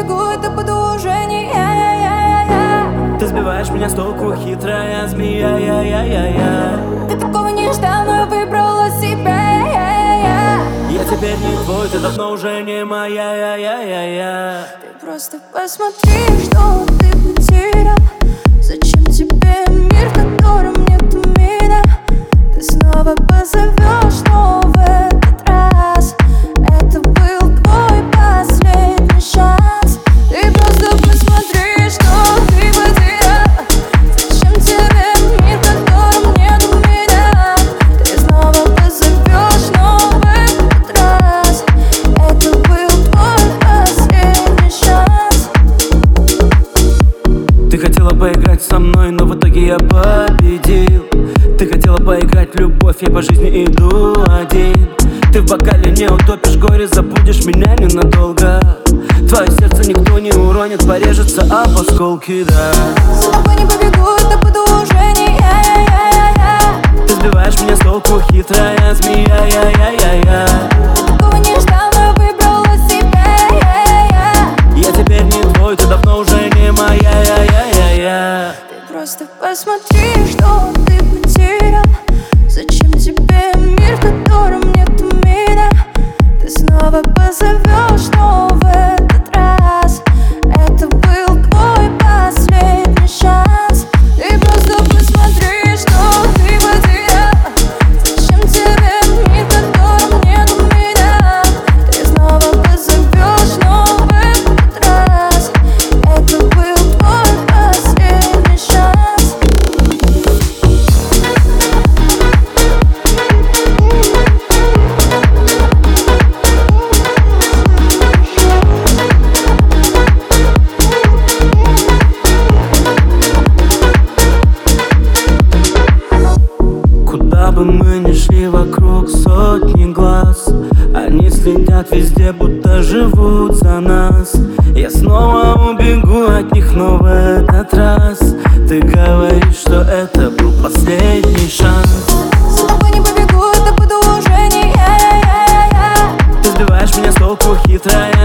побегу, это буду уже не я. Ты сбиваешь меня с толку, хитрая змея, Ты такого не ждал, но я выбрала себя. Я теперь не твой, ты давно уже не моя. Ты просто посмотри, что ты потерял. Зачем тебе мир, в котором нету меня? Ты снова позовешь, но в этот раз это был твой последний шанс. Ты просто посмотри, что ты потерял. Зачем тебе мир, в котором нету меня? Ты снова позовешь, но в этот раз это был твой последний шанс. Ты хотела поиграть со мной, но в итоге я победил. Ты хотела поиграть в любовь, я по жизни иду один. Ты в бокале не утопишь горе, забудешь меня ненадолго. Твое сердце никто не уронит, порежется об осколки, да. За тобой не побегу, это буду уже не я. Ты сбиваешь меня с толку, хитрая змея, Ты такого не ждал, но я выбрала себя. Я теперь не твой, ты давно уже не моя. Ты просто посмотри, что ты потерял. Зачем тебе мир, в котором нету меня? Ты снова позовешь, но в этот раз это был твой последний шанс. Ты просто посмотри, что ты потерял. Зачем тебе мир, в котором нету меня? Ты снова позовешь, но в этот раз это был твой последний шанс. Куда бы мы ни шли, вокруг сотни глаз. Они следят везде, будто живут за нас. Я снова убегу от них, но в этот раз ты говоришь, что это был последний шанс. За тобой не побегу, это буду уже не я. Ты сбиваешь меня с толку, хитрая